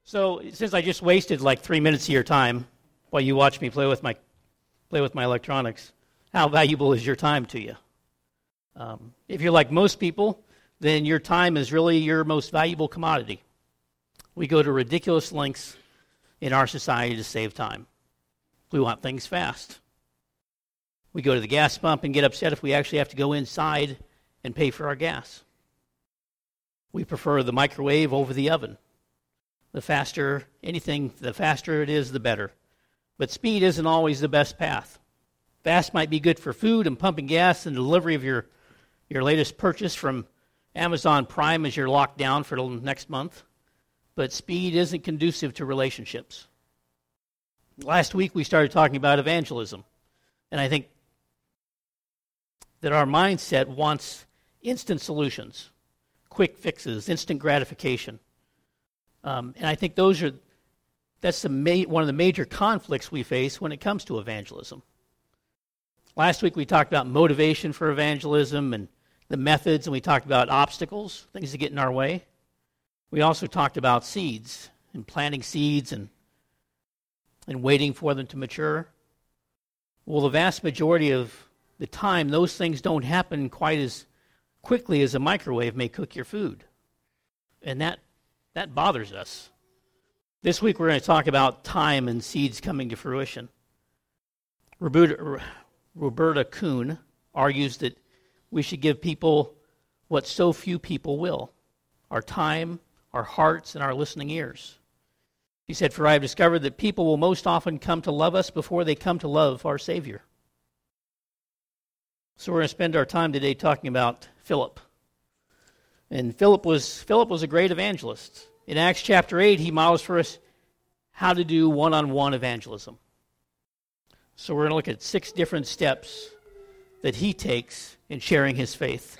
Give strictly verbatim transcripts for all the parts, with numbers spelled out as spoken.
So since I just wasted like three minutes of your time while you watch me play with my play with my electronics, how valuable is your time to you? Um, if you're like most people, then your time is really your most valuable commodity. We go to ridiculous lengths in our society to save time. We want things fast. We go to the gas pump and get upset if we actually have to go inside and pay for our gas. We prefer the microwave over the oven. The faster anything, the faster it is, the better. But speed isn't always the best path. Fast might be good for food and pumping gas and delivery of your, your latest purchase from Amazon Prime as you're locked down for the next month. But speed isn't conducive to relationships. Last week we started talking about evangelism. And I think that our mindset wants instant solutions, quick fixes, instant gratification. Um, and I think those are that's the ma- one of the major conflicts we face when it comes to evangelism. Last week we talked about motivation for evangelism and the methods, and we talked about obstacles, things that get in our way. We also talked about seeds and planting seeds and and waiting for them to mature. Well, the vast majority of the time, those things don't happen quite as quickly as a microwave may cook your food. And that that bothers us. This week we're going to talk about time and seeds coming to fruition. Roberta, Roberta Kuhn argues that we should give people what so few people will: our time, our hearts, and our listening ears. He said, "For I have discovered that people will most often come to love us before they come to love our Savior." So we're going to spend our time today talking about Philip. And Philip was Philip was a great evangelist. In Acts chapter eight, he models for us how to do one-on-one evangelism. So we're going to look at six different steps that he takes in sharing his faith.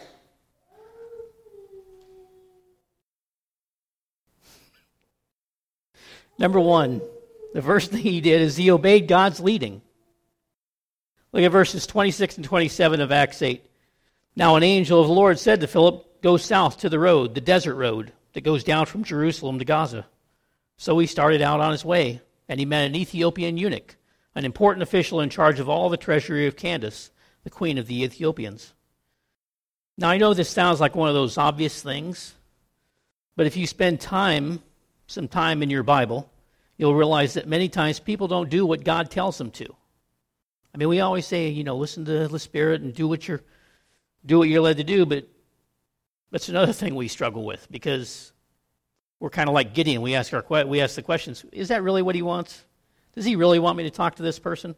Number one, the first thing he did is he obeyed God's leading. Look at verses twenty-six and twenty-seven of Acts eight. Now an angel of the Lord said to Philip, "Go south to the road, the desert road, that goes down from Jerusalem to Gaza." So he started out on his way, and he met an Ethiopian eunuch, an important official in charge of all the treasury of Candace, the queen of the Ethiopians. Now I know this sounds like one of those obvious things, but if you spend time, some time in your Bible, you'll realize that many times people don't do what God tells them to. I mean, we always say, you know, listen to the Spirit and do what you're do what you're led to do, but that's another thing we struggle with, because we're kind of like Gideon. We ask our we ask the questions: is that really what he wants? Does he really want me to talk to this person?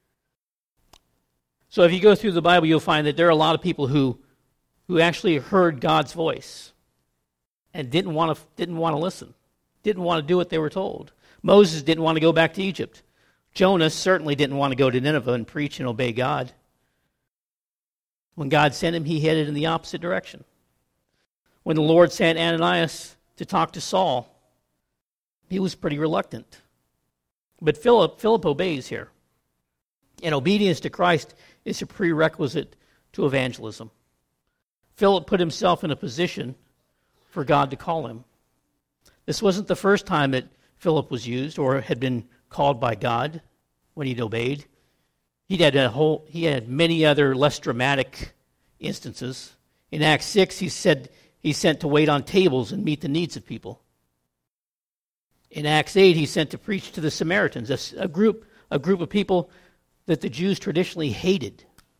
So if you go through the Bible, you'll find that there are a lot of people who who actually heard God's voice and didn't want to didn't want to listen, didn't want to do what they were told. Moses didn't want to go back to Egypt. Jonah certainly didn't want to go to Nineveh and preach and obey God. When God sent him, he headed in the opposite direction. When the Lord sent Ananias to talk to Saul, he was pretty reluctant. But Philip, Philip obeys here. And obedience to Christ is a prerequisite to evangelism. Philip put himself in a position for God to call him. This wasn't the first time that Philip was used or had been called by God when he'd obeyed. He had a whole. He had many other less dramatic instances. In Acts six, he said he's sent to wait on tables and meet the needs of people. In Acts eight, he's sent to preach to the Samaritans, a, a group, a group of people that the Jews traditionally hated.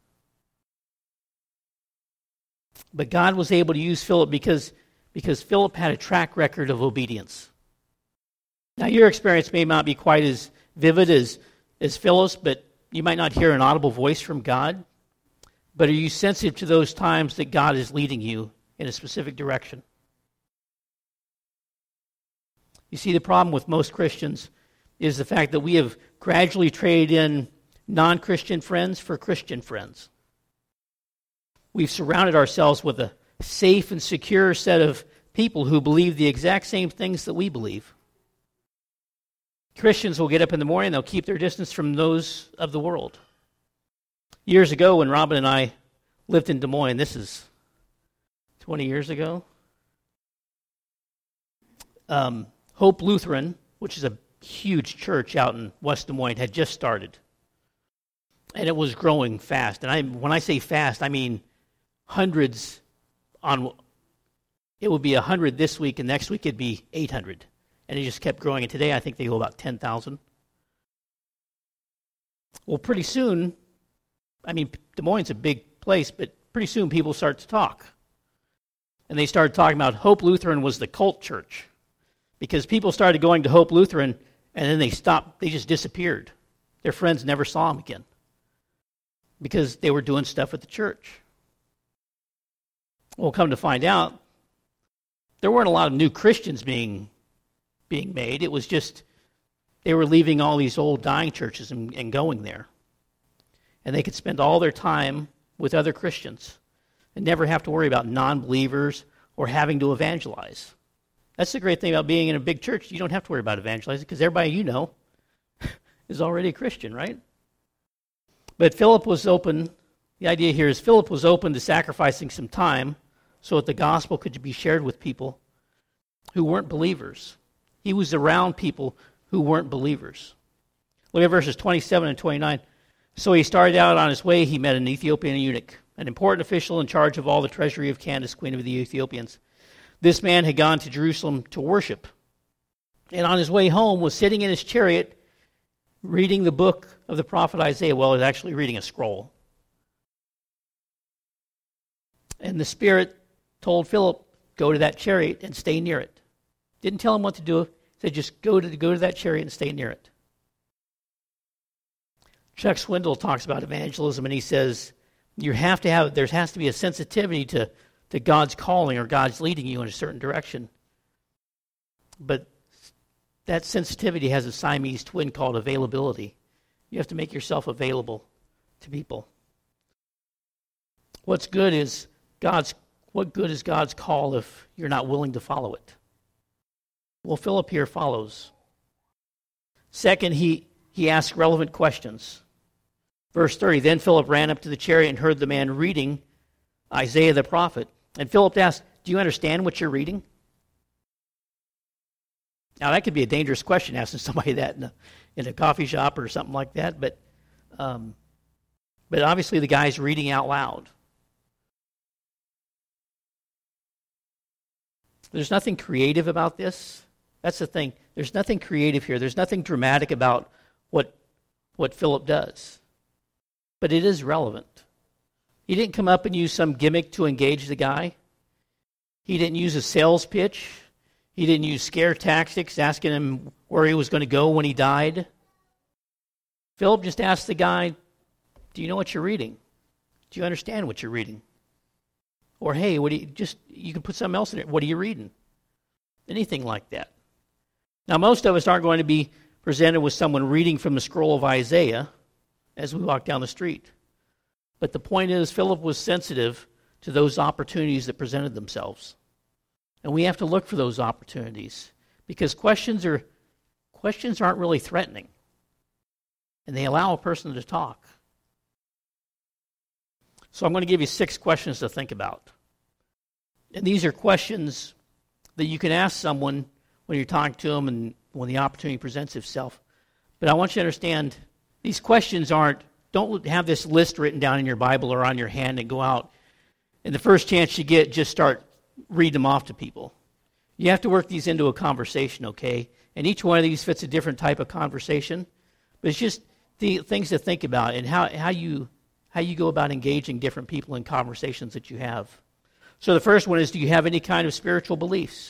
But God was able to use Philip because, because Philip had a track record of obedience. Now, your experience may not be quite as vivid as, as Philip's, but you might not hear an audible voice from God. But are you sensitive to those times that God is leading you in a specific direction? You see, the problem with most Christians is the fact that we have gradually traded in non-Christian friends for Christian friends. We've surrounded ourselves with a safe and secure set of people who believe the exact same things that we believe. Christians will get up in the morning, they'll keep their distance from those of the world. Years ago, when Robin and I lived in Des Moines, this is twenty years ago, um, Hope Lutheran which is a huge church out in West Des Moines, had just started. And it was growing fast. And I, when I say fast, I mean hundreds on, it would be one hundred this week, and next week it'd be eight hundred. And it just kept growing. And today I think they go about ten thousand. Well, pretty soon, I mean, Des Moines is a big place, but pretty soon people start to talk. And they started talking about Hope Lutheran was the cult church. Because people started going to Hope Lutheran, and then they stopped, they just disappeared. Their friends never saw them again. Because they were doing stuff at the church. Well, come to find out, there weren't a lot of new Christians being, being made. It was just, they were leaving all these old dying churches and, and going there. And they could spend all their time with other Christians and never have to worry about non-believers or having to evangelize. That's the great thing about being in a big church. You don't have to worry about evangelizing because everybody you know is already a Christian, right? But Philip was open. The idea here is Philip was open to sacrificing some time so that the gospel could be shared with people who weren't believers. He was around people who weren't believers. Look at verses twenty-seven and twenty-nine. So he started out on his way. He met an Ethiopian eunuch, an important official in charge of all the treasury of Candace, queen of the Ethiopians. This man had gone to Jerusalem to worship, and on his way home was sitting in his chariot reading the book of the prophet Isaiah. Well, he was actually reading a scroll. And the Spirit told Philip, go to that chariot and stay near it. Didn't tell him what to do. He said, just go to, go to that chariot and stay near it. Chuck Swindoll talks about evangelism, and he says, you have to have, there has to be a sensitivity to, to God's calling or God's leading you in a certain direction. But that sensitivity has a Siamese twin called availability. You have to make yourself available to people. What's good is God's, what good is God's call if you're not willing to follow it? Well, Philip here follows. Second, he, he asks relevant questions. Verse thirty, then Philip ran up to the chariot and heard the man reading Isaiah the prophet. And Philip asked, do you understand what you're reading? Now, that could be a dangerous question, asking somebody that in a, in a coffee shop or something like that. But, um, but obviously the guy's reading out loud. There's nothing creative about this. That's the thing. There's nothing creative here. There's nothing dramatic about what, what Philip does. But it is relevant. He didn't come up and use some gimmick to engage the guy. He didn't use a sales pitch. He didn't use scare tactics, asking him where he was going to go when he died. Philip just asked the guy, do you know what you're reading? Do you understand what you're reading? Or, hey, what do you, just, you can put something else in it. What are you reading? Anything like that. Now, most of us aren't going to be presented with someone reading from the scroll of Isaiah as we walk down the street. But the point is, Philip was sensitive to those opportunities that presented themselves. And we have to look for those opportunities because questions are questions aren't really threatening. And they allow a person to talk. So I'm going to give you six questions to think about. And these are questions that you can ask someone when you're talking to them and when the opportunity presents itself. But I want you to understand, these questions aren't, don't have this list written down in your Bible or on your hand and go out. And the first chance you get, just start read them off to people. You have to work these into a conversation, okay? And each one of these fits a different type of conversation. But it's just the things to think about and how, how you how you go about engaging different people in conversations that you have. So the first one is, do you have any kind of spiritual beliefs?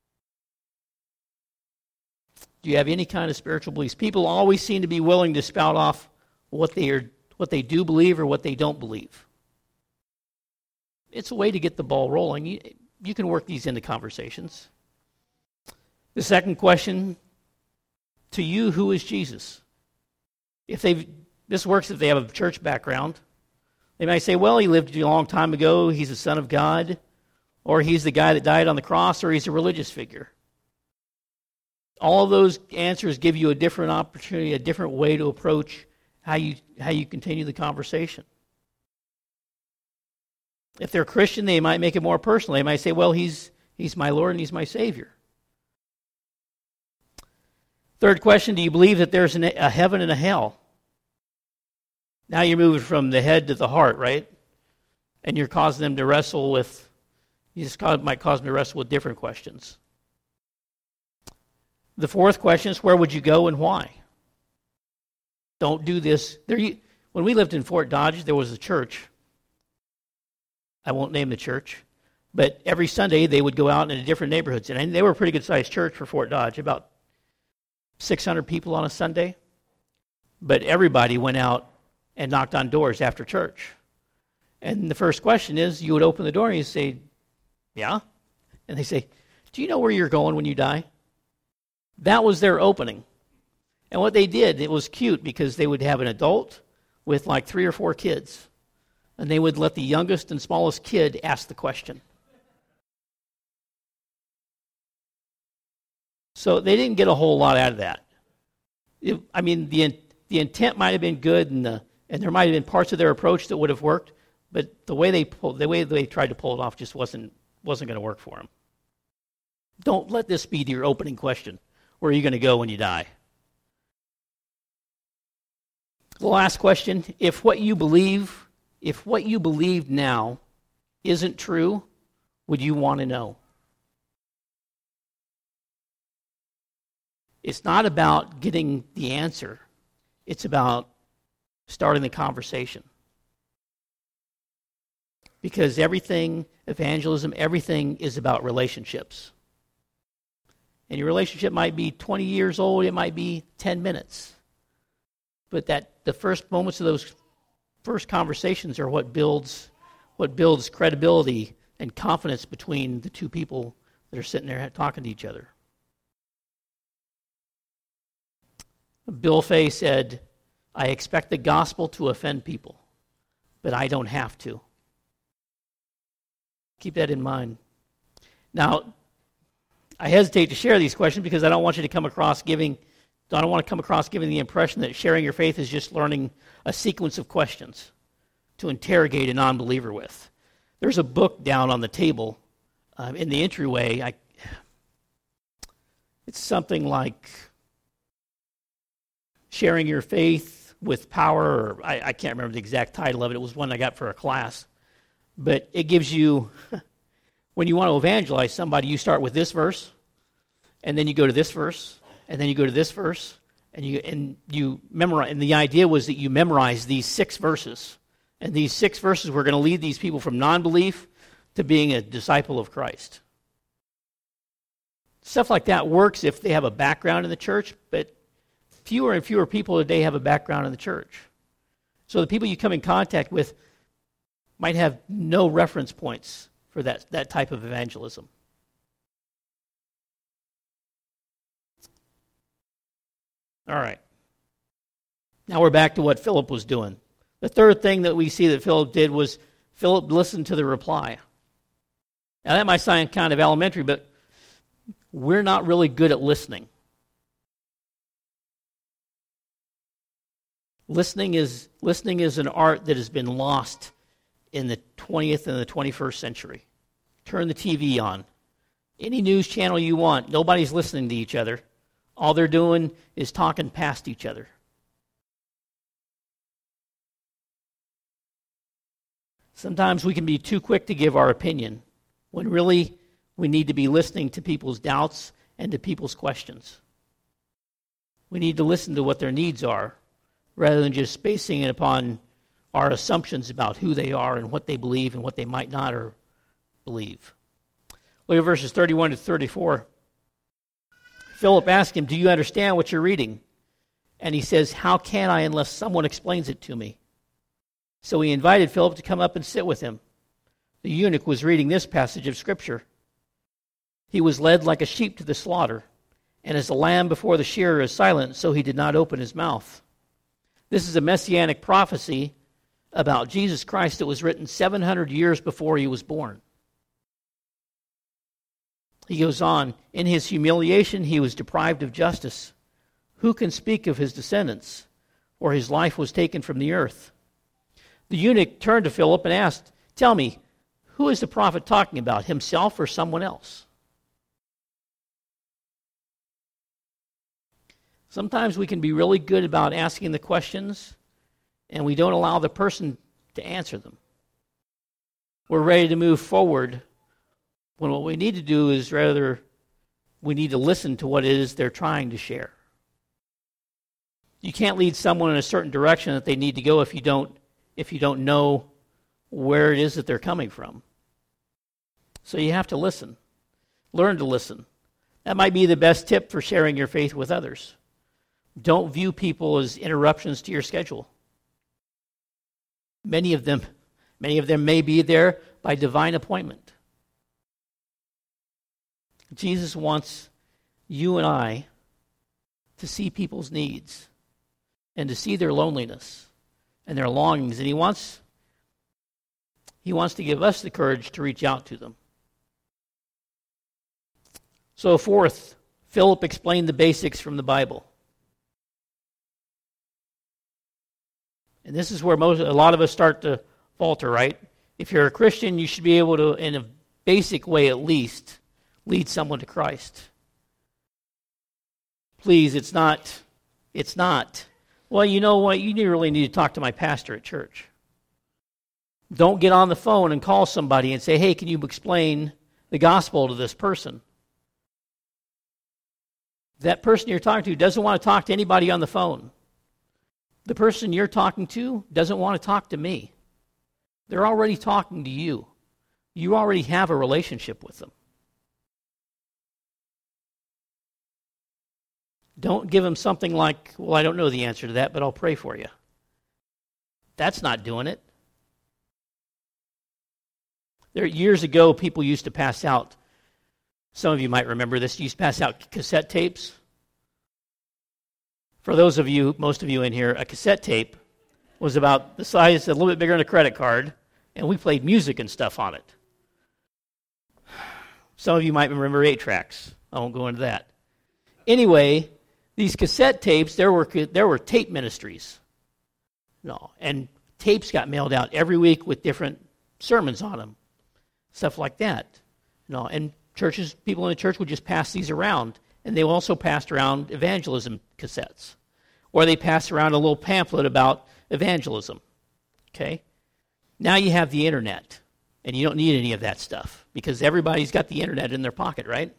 Do you have any kind of spiritual beliefs? People always seem to be willing to spout off what they are, what they do believe or what they don't believe. It's a way to get the ball rolling. You, you can work these into conversations. The second question, to you, who is Jesus? If they this works if they have a church background. They might say, well, he lived a long time ago, he's the Son of God, or he's the guy that died on the cross, or he's a religious figure. All of those answers give you a different opportunity, a different way to approach how you how you continue the conversation. If they're Christian, they might make it more personal. They might say, well, he's he's my Lord and he's my Savior. Third question, do you believe that there's an, a heaven and a hell? Now you're moving from the head to the heart, right? And you're causing them to wrestle with, you just cause, might cause them to wrestle with different questions. The fourth question is, where would you go and why? Don't do this. There, you, when we lived in Fort Dodge, there was a church. I won't name the church. But every Sunday, they would go out into different neighborhoods. And they were a pretty good-sized church for Fort Dodge, about six hundred people on a Sunday. But everybody went out and knocked on doors after church. And the first question is, you would open the door and you say, yeah? And they say, do you know where you're going when you die? That was their opening. And what they did, it was cute because they would have an adult with like three or four kids. And they would let the youngest and smallest kid ask the question. So they didn't get a whole lot out of that. It, I mean, the the intent might have been good, and the, and there might have been parts of their approach that would have worked, but the way they pulled, the way they tried to pull it off just wasn't wasn't going to work for them. Don't let this be your opening question. Where are you going to go when you die? The last question: If what you believe, if what you believe now isn't true, would you want to know? It's not about getting the answer. It's about starting the conversation. Because everything, evangelism, everything is about relationships. And your relationship might be twenty years old, it might be ten minutes. But that the first moments of those first conversations are what builds what builds credibility and confidence between the two people that are sitting there talking to each other. Bill Fay said, I expect the gospel to offend people, but I don't have to. Keep that in mind. Now, I hesitate to share these questions because I don't want you to come across giving, I don't want to come across giving the impression that sharing your faith is just learning a sequence of questions to interrogate a non-believer with. There's a book down on the table um, in the entryway. I, it's something like Sharing Your Faith with Power, or I, I can't remember the exact title of it. It was one I got for a class. But it gives you, when you want to evangelize somebody, you start with this verse, and then you go to this verse, and then you go to this verse, and you and you memorize. And the idea was that you memorize these six verses. And these six verses were going to lead these people from non-belief to being a disciple of Christ. Stuff like that works if they have a background in the church, but fewer and fewer people today have a background in the church. So the people you come in contact with might have no reference points for that, that type of evangelism. All right. Now we're back to what Philip was doing. The third thing that we see that Philip did was Philip listened to the reply. Now that might sound kind of elementary, but we're not really good at listening. Listening is listening is an art that has been lost in the twentieth and the twenty-first century. Turn the T V on. Any news channel you want, nobody's listening to each other. All they're doing is talking past each other. Sometimes we can be too quick to give our opinion, when really we need to be listening to people's doubts and to people's questions. We need to listen to what their needs are, rather than just basing it upon our assumptions about who they are and what they believe and what they might not or believe. Look at verses thirty-one to thirty-four. Philip asked him, do you understand what you're reading? And he says, how can I unless someone explains it to me? So he invited Philip to come up and sit with him. The eunuch was reading this passage of Scripture. He was led like a sheep to the slaughter, and as a lamb before the shearer is silent, so he did not open his mouth. This is a messianic prophecy about Jesus Christ that was written seven hundred years before he was born. He goes on, in his humiliation he was deprived of justice. Who can speak of his descendants? For his life was taken from the earth. The eunuch turned to Philip and asked, tell me, who is the prophet talking about, himself or someone else? Sometimes we can be really good about asking the questions, and we don't allow the person to answer them. We're ready to move forward, when what we need to do is rather, we need to listen to what it is they're trying to share. You can't lead someone in a certain direction that they need to go if you don't, if you don't know where it is that they're coming from. So you have to listen. Learn to listen. That might be the best tip for sharing your faith with others. Don't view people as interruptions to your schedule. Many of them, many of them may be there by divine appointment. Jesus wants you and I to see people's needs and to see their loneliness and their longings, and he wants he wants to give us the courage to reach out to them. So fourth, Philip explained the basics from the Bible. And this is where most a lot of us start to falter, right? If you're a Christian, you should be able to, in a basic way at least, lead someone to Christ. Please, it's not, it's not, well, you know what, you really need to talk to my pastor at church. Don't get on the phone and call somebody and say, hey, can you explain the gospel to this person? That person you're talking to doesn't want to talk to anybody on the phone. The person you're talking to doesn't want to talk to me. They're already talking to you. You already have a relationship with them. Don't give them something like, well, I don't know the answer to that, but I'll pray for you. That's not doing it. There, years ago, people used to pass out, some of you might remember this, used to pass out cassette tapes. For those of you, most of you in here, a cassette tape was about the size, a little bit bigger than a credit card, and we played music and stuff on it. Some of you might remember eight tracks. I won't go into that. Anyway, these cassette tapes, there were there were tape ministries. No, and tapes got mailed out every week with different sermons on them, stuff like that. No, and churches, people in the church would just pass these around, and they also passed around evangelism cassettes, or they passed around a little pamphlet about evangelism. Okay, now you have the internet, and you don't need any of that stuff because everybody's got the internet in their pocket, right?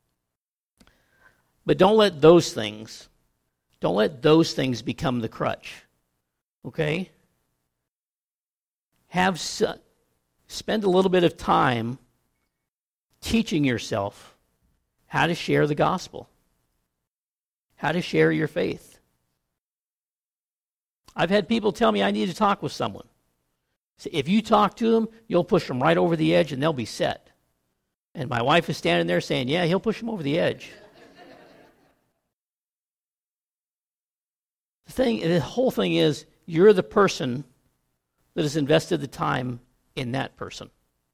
But don't let those things, don't let those things become the crutch. Okay? Have spend a little bit of time teaching yourself how to share the gospel, how to share your faith. I've had people tell me I need to talk with someone. So if you talk to them, you'll push them right over the edge and they'll be set. And my wife is standing there saying, yeah, he'll push them over the edge. The thing, the whole thing is, you're the person that has invested the time in that person.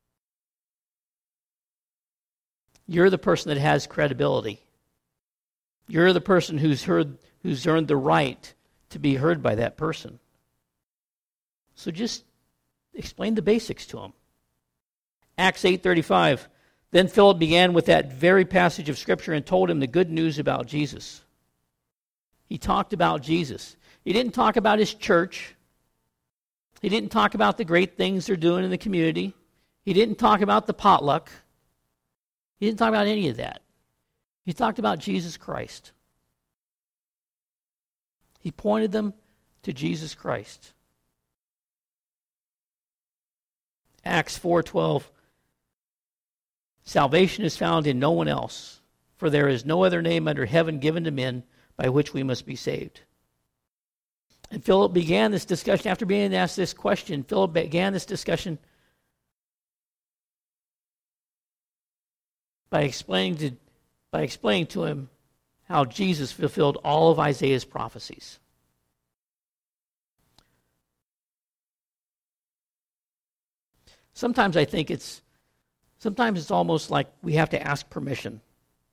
You're the person that has credibility. You're the person who's heard, who's earned the right to be heard by that person. So just explain the basics to them. Acts eight thirty-five. Then Philip began with that very passage of Scripture and told him the good news about Jesus. He talked about Jesus. He didn't talk about his church. He didn't talk about the great things they're doing in the community. He didn't talk about the potluck. He didn't talk about any of that. He talked about Jesus Christ. He pointed them to Jesus Christ. Acts four twelve. Salvation is found in no one else, for there is no other name under heaven given to men by which we must be saved. And Philip began this discussion, after being asked this question, Philip began this discussion by explaining to, by explaining to him how Jesus fulfilled all of Isaiah's prophecies. Sometimes I think it's, sometimes it's almost like we have to ask permission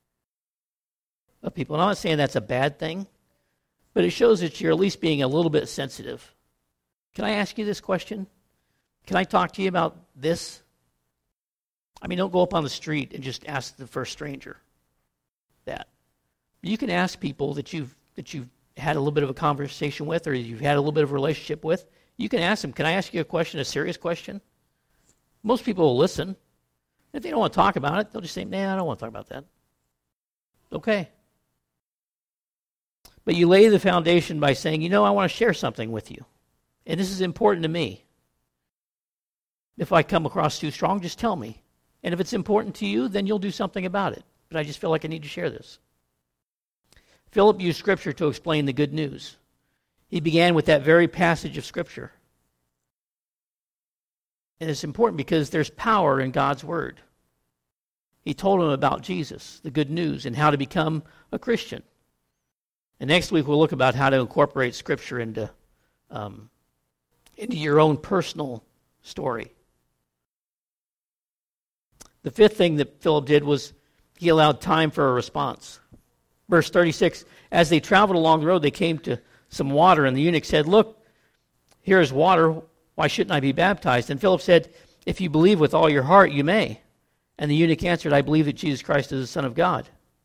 of people. And I'm not saying that's a bad thing, but it shows that you're at least being a little bit sensitive. Can I ask you this question? Can I talk to you about this? I mean, don't go up on the street and just ask the first stranger that. You can ask people that you've that you've had a little bit of a conversation with or you've had a little bit of a relationship with, you can ask them, can I ask you a question, a serious question? Most people will listen. If they don't want to talk about it, they'll just say, nah, I don't want to talk about that. Okay. But you lay the foundation by saying, you know, I want to share something with you. And this is important to me. If I come across too strong, just tell me. And if it's important to you, then you'll do something about it. But I just feel like I need to share this. Philip used Scripture to explain the good news. He began with that very passage of Scripture. And it's important because there's power in God's Word. He told him about Jesus, the good news, and how to become a Christian. And next week we'll look about how to incorporate Scripture into, um, into your own personal story. The fifth thing that Philip did was he allowed time for a response. Verse thirty-six, as they traveled along the road, they came to some water, and the eunuch said, look, here is water. Why shouldn't I be baptized? And Philip said, if you believe with all your heart, you may. And the eunuch answered, I believe that Jesus Christ is the Son of God.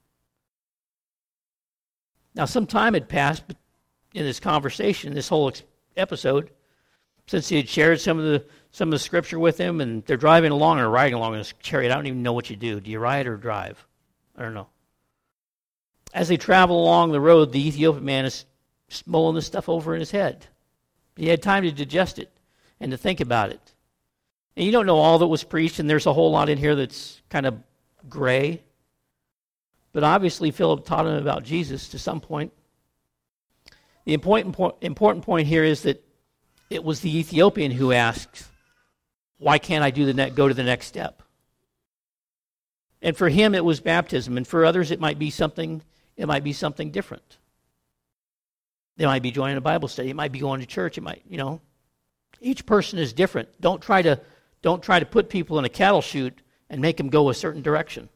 Now, some time had passed in this conversation, this whole episode, since he had shared some of the some of the Scripture with him, and they're driving along or riding along in a chariot. I don't even know what you do. Do you ride or drive? I don't know. As they travel along the road, the Ethiopian man is mulling this stuff over in his head. He had time to digest it and to think about it. And you don't know all that was preached, and there's a whole lot in here that's kind of gray. But obviously, Philip taught him about Jesus to some point. The important point, important point here is that it was the Ethiopian who asked, why can't I do the ne- go to the next step? And for him, it was baptism. And for others, it might be something, it might be something different. They might be joining a Bible study. It might be going to church. It might, you know. Each person is different. Don't try to, don't try to put people in a cattle chute and make them go a certain direction.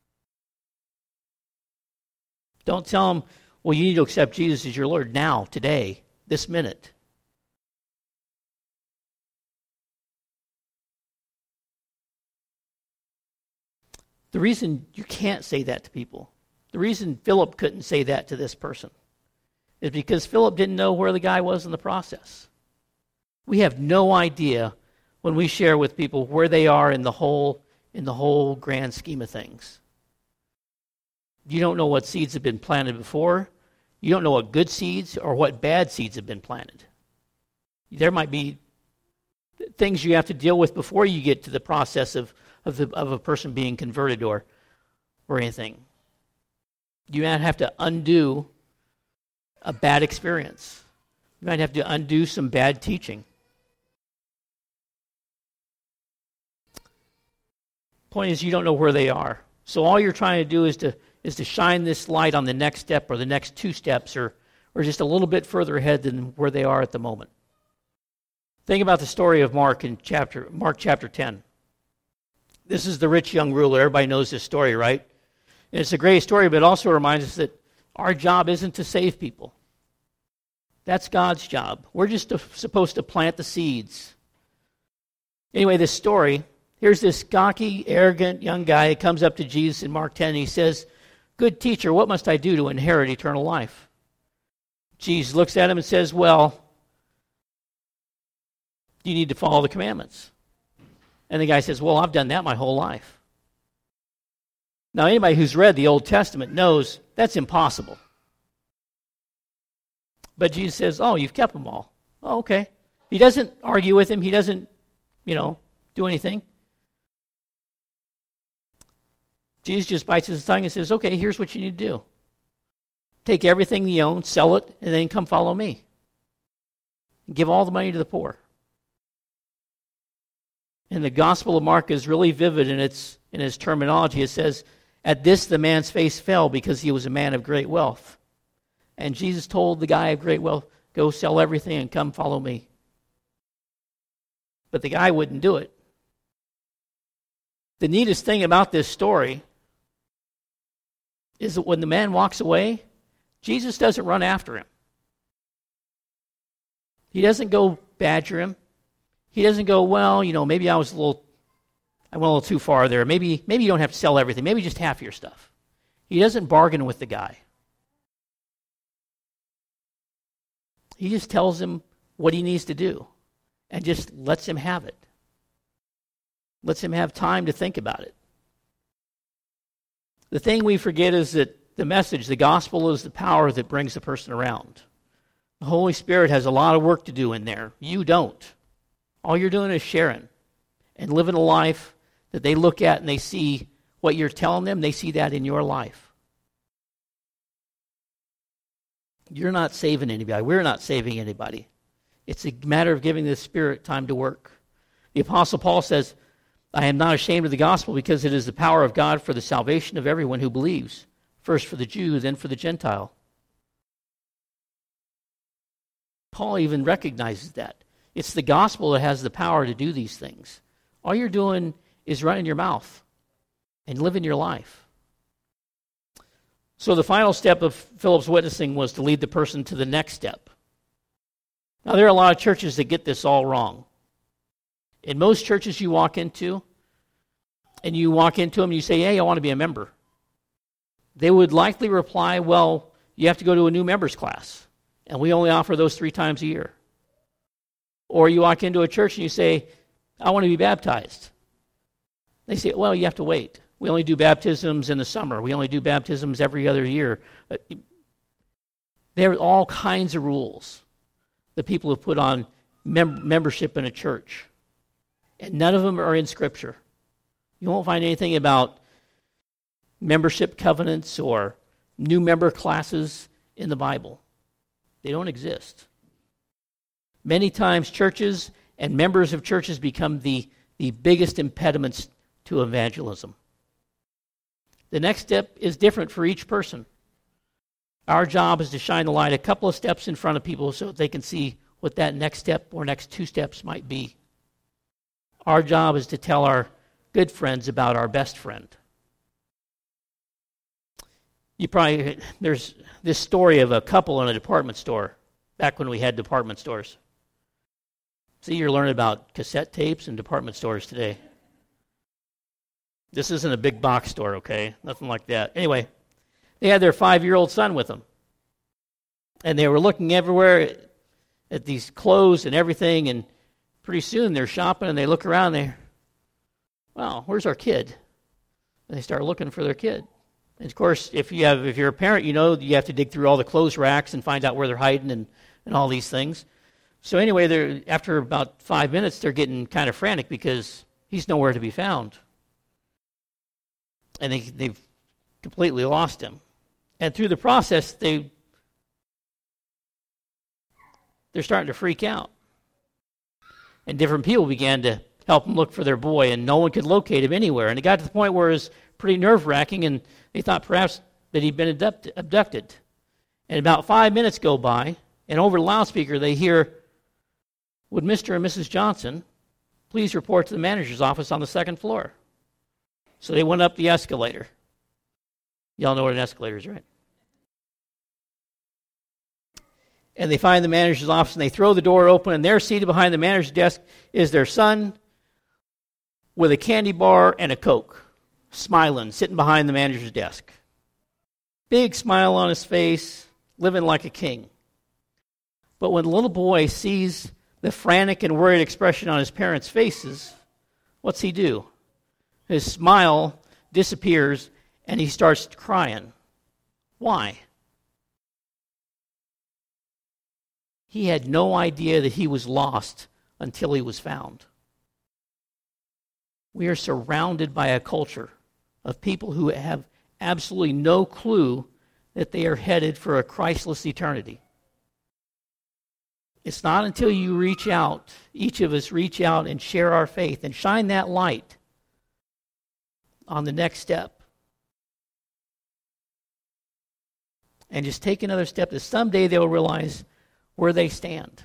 Don't tell them, well, you need to accept Jesus as your Lord now, today, this minute. The reason you can't say that to people, the reason Philip couldn't say that to this person, is because Philip didn't know where the guy was in the process. We have no idea when we share with people where they are in the whole in the whole grand scheme of things. You don't know what seeds have been planted before. You don't know what good seeds or what bad seeds have been planted. There might be things you have to deal with before you get to the process of of, the, of a person being converted or or anything. You might have to undo a bad experience. You might have to undo some bad teaching. Point is, you don't know where they are. So all you're trying to do is to is to shine this light on the next step or the next two steps or or just a little bit further ahead than where they are at the moment. Think about the story of Mark in chapter Mark chapter ten. This is the rich young ruler. Everybody knows this story, right? And it's a great story, but it also reminds us that our job isn't to save people. That's God's job. We're just to, supposed to plant the seeds. Anyway, this story, here's this gawky, arrogant young guy who comes up to Jesus in Mark ten, and he says, good teacher, what must I do to inherit eternal life? Jesus looks at him and says, well, you need to follow the commandments. And the guy says, well, I've done that my whole life. Now, anybody who's read the Old Testament knows that's impossible. But Jesus says, oh, you've kept them all. Oh, okay. He doesn't argue with him. He doesn't, you know, do anything. Jesus just bites his tongue and says, okay, here's what you need to do. Take everything you own, sell it, and then come follow me. Give all the money to the poor. And the Gospel of Mark is really vivid in its in its terminology. It says, at this the man's face fell because he was a man of great wealth. And Jesus told the guy of great wealth, go sell everything and come follow me. But the guy wouldn't do it. The neatest thing about this story is that when the man walks away, Jesus doesn't run after him. He doesn't go badger him. He doesn't go, well, you know, maybe I was a little, I went a little too far there. Maybe, maybe you don't have to sell everything. Maybe just half your stuff. He doesn't bargain with the guy. He just tells him what he needs to do and just lets him have it. Lets him have time to think about it. The thing we forget is that the message, the gospel, is the power that brings the person around. The Holy Spirit has a lot of work to do in there. You don't. All you're doing is sharing and living a life that they look at and they see what you're telling them. They see that in your life. You're not saving anybody. We're not saving anybody. It's a matter of giving the Spirit time to work. The Apostle Paul says, I am not ashamed of the gospel because it is the power of God for the salvation of everyone who believes, first for the Jew, then for the Gentile. Paul even recognizes that. It's the gospel that has the power to do these things. All you're doing is running your mouth and living your life. So the final step of Philip's witnessing was to lead the person to the next step. Now, there are a lot of churches that get this all wrong. In most churches you walk into, and you walk into them and you say, hey, I want to be a member. They would likely reply, well, you have to go to a new members class, and we only offer those three times a year. Or you walk into a church and you say, I want to be baptized. They say, well, you have to wait. We only do baptisms in the summer. We only do baptisms every other year. There are all kinds of rules that people have put on mem- membership in a church. And none of them are in Scripture. You won't find anything about membership covenants or new member classes in the Bible. They don't exist. Many times churches and members of churches become the, the biggest impediments to evangelism. The next step is different for each person. Our job is to shine the light a couple of steps in front of people so that they can see what that next step or next two steps might be. Our job is to tell our good friends about our best friend. You probably, there's this story of a couple in a department store, back when we had department stores. See, you're learning about cassette tapes and department stores today. This isn't a big box store, okay? Nothing like that. Anyway, they had their five-year-old son with them. And they were looking everywhere at these clothes and everything, and pretty soon they're shopping and they look around and they, wow, where's our kid? And they start looking for their kid. And of course, if you have if you're a parent, you know you have to dig through all the clothes racks and find out where they're hiding and, and all these things. So anyway, they're after about five minutes, they're getting kind of frantic because he's nowhere to be found. And they, they've completely lost him. And through the process, they, they're starting to freak out. And different people began to help them look for their boy, and no one could locate him anywhere. And it got to the point where it was pretty nerve-wracking, and they thought perhaps that he'd been abduct- abducted. And about five minutes go by, and over the loudspeaker they hear, would Mister and Missus Johnson please report to the manager's office on the second floor? So they went up the escalator. Y'all know what an escalator is, right? And they find the manager's office, and they throw the door open, and there, seated behind the manager's desk, is their son with a candy bar and a Coke, smiling, sitting behind the manager's desk. Big smile on his face, living like a king. But when the little boy sees the frantic and worried expression on his parents' faces, what's he do? His smile disappears, and he starts crying. Why? He had no idea that he was lost until he was found. We are surrounded by a culture of people who have absolutely no clue that they are headed for a Christless eternity. It's not until you reach out, each of us reach out and share our faith and shine that light on the next step. And just take another step that someday they'll realize where they stand.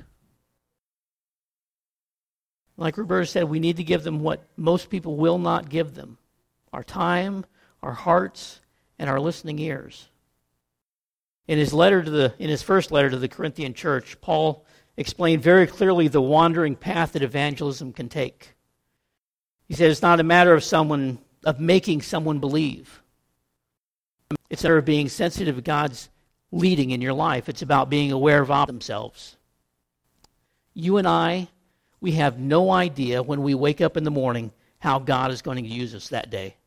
Like Roberta said, we need to give them what most people will not give them. Our time, our hearts, and our listening ears. In his letter to the in his first letter to the Corinthian church, Paul explained very clearly the wandering path that evangelism can take. He said it's not a matter of someone of making someone believe. It's a matter of being sensitive to God's leading in your life. It's about being aware of themselves You and I, we have no idea when we wake up in the morning how God is going to use us that day.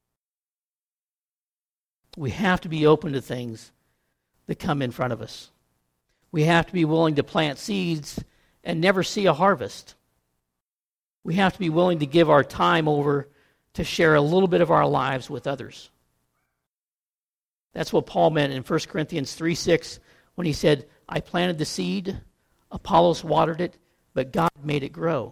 We have to be open to things that come in front of us. We have to be willing to plant seeds and never see a harvest. We have to be willing to give our time over to share a little bit of our lives with others. That's what Paul meant in First Corinthians three six when he said, I planted the seed, Apollos watered it, but God made it grow.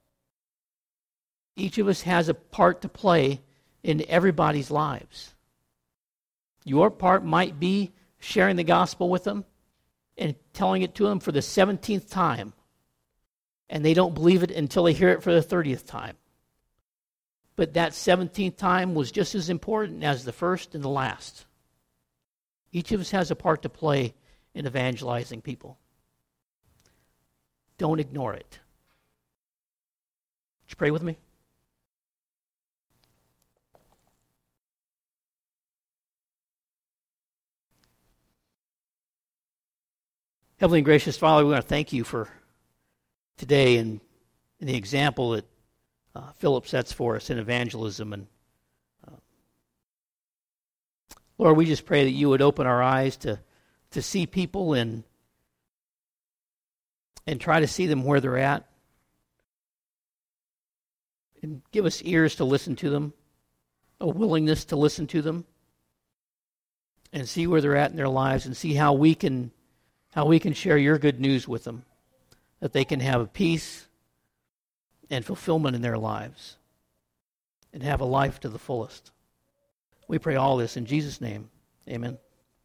Each of us has a part to play in everybody's lives. Your part might be sharing the gospel with them and telling it to them for the seventeenth time, and they don't believe it until they hear it for the thirtieth time. But that seventeenth time was just as important as the first and the last. Each of us has a part to play in evangelizing people. Don't ignore it. Would you pray with me? Heavenly and gracious Father, we want to thank you for today and, and the example that uh, Philip sets for us in evangelism. And uh, Lord, we just pray that you would open our eyes to, to see people and, and try to see them where they're at. And give us ears to listen to them, a willingness to listen to them, and see where they're at in their lives and see how we can how we can share your good news with them, that they can have a peace and fulfillment in their lives and have a life to the fullest. We pray all this in Jesus' name. Amen.